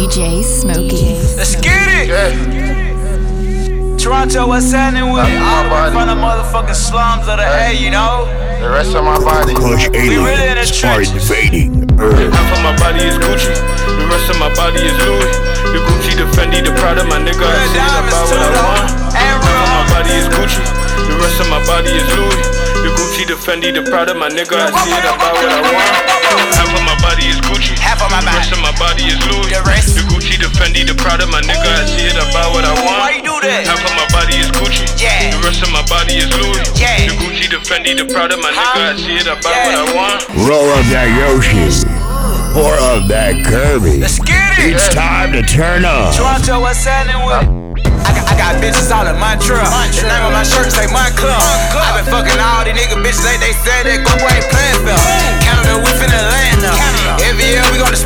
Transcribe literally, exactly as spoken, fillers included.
J Smokey. Let's get it! Yeah. Toronto, what's happening with it? All I'm from the motherfucking slums of the A, you know? The rest of my body. Kush We really in the aliens are trenches. invading Earth. Half of my body is Gucci, the rest of my body is Louis. The Gucci, the Fendi, the Prada, my nigga, I see it about what I want. Half of my body is Gucci, the rest of my body is Louis. The Gucci, the Fendi, the Prada, my nigga, I see it about what I want. Half of my body is Gucci, Half of my the body. rest of my body is Louis. The rest. The Gucci, the Fendi, the Prada, my nigga, I see it about what I want. Why you do that? Half of my body is Gucci, Yeah. the rest of my body is Louis. Yeah. The Gucci, the Fendi, the Prada, my nigga, Huh? I see it about Yeah. what I want. Roll up that Yoshi or up that Kirby. Let's get it! It's time to turn up. Toronto, what's happening with it? I got, I got bitches all in Montreal. The name of my shirt say Montclair. I been fucking all these nigga bitches, they, they said that go ain't playing fair. Canada, we finna land now. Every year we go to